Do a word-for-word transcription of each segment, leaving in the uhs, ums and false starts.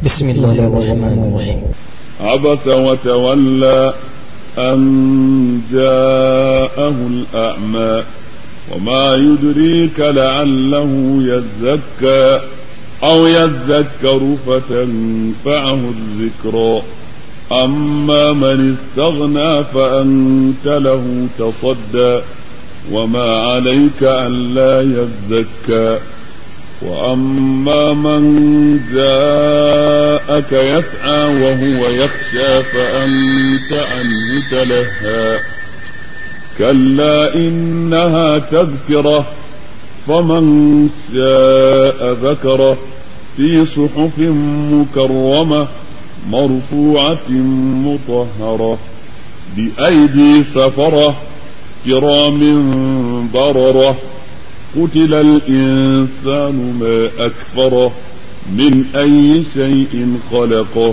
بسم الله الرحمن الرحيم. عبس وتولى أن جاءه الأعمى وما يدريك لعله يزكى أو يذكر فتنفعه الذكرى أما من استغنى فأنت له تصدى وما عليك ألا يزكى وأما من جاءك يسعى وهو يخشى فأنت عنه تلهى كلا إنها تذكرة فمن شاء ذكره في صحف مكرمة مرفوعة مطهرة بأيدي سفرة كرام بررة قتل الإنسان ما أكفره من أي شيء خلقه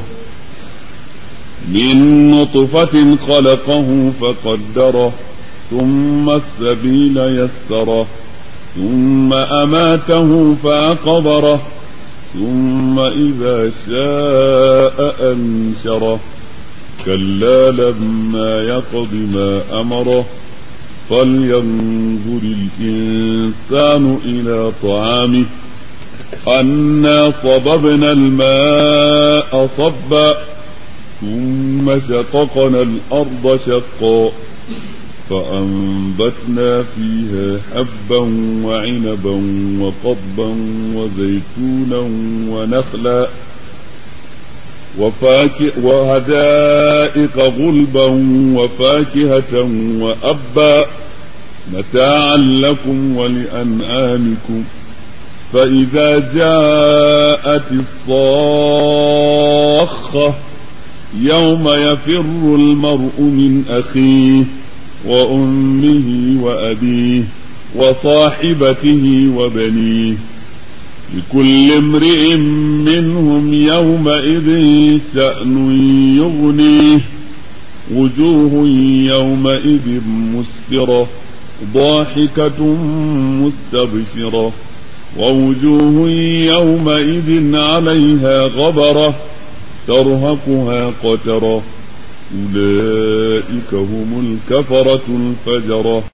من نطفة خلقه فقدره ثم السبيل يسره ثم أماته فأقبره ثم إذا شاء أنشره كلا لما يقض ما أمره فلينظر الإنسان إلى طعامه أنا صببنا الماء صبا ثم شققنا الأرض شقا فأنبتنا فيها حبا وعنبا وقضبا وزيتونا ونخلا وحدائق غلبا وفاكهة وأبا متاعا لكم ولأنعامكم فإذا جاءت الصاخة يوم يفر المرء من أخيه وأمه وأبيه وصاحبته وبنيه لكل امرئ منهم يومئذ شأن يغنيه وجوه يومئذ مسفرة ضاحكة مستبشرة ووجوه يومئذ عليها غبرة ترهقها قترة أولئك هم الكفرة الفجرة.